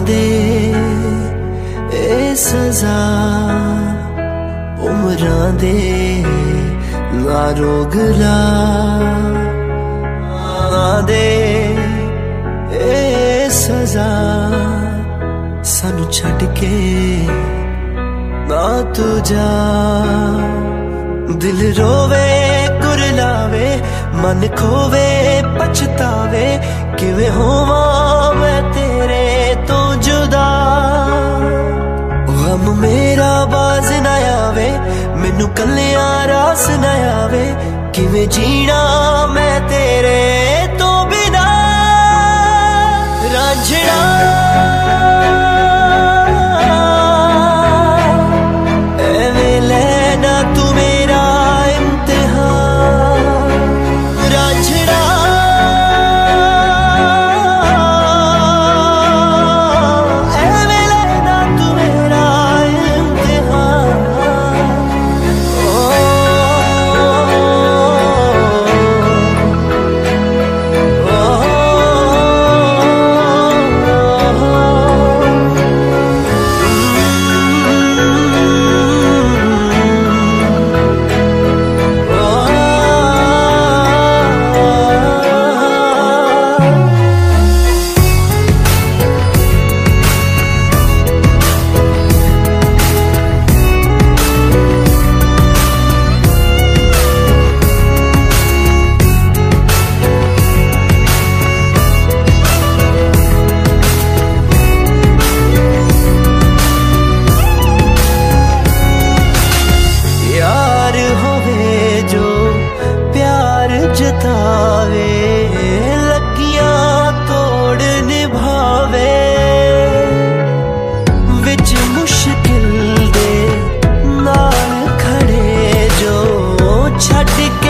दे ए सजा उमरां दे ना रोगला दे ए सजा सानू छड़ के ना तू जा। दिल रोवे कुरलावे मन खोवे पछतावे किवें होवां मैं तेरे तो जुदा। गम मेरा बाज ना आवे मैनू कल्लियां रास ना आवे किवें जीना मैं तेरे तो बिना। रांझणा एवें लेना तू मेरा इम्तिहान। रांझणा एवें लेना तू मेरा इम्तिहान। जतावे लगियां तोड़ निभावे विच मुश्किल दे नाल खड़े जो छड़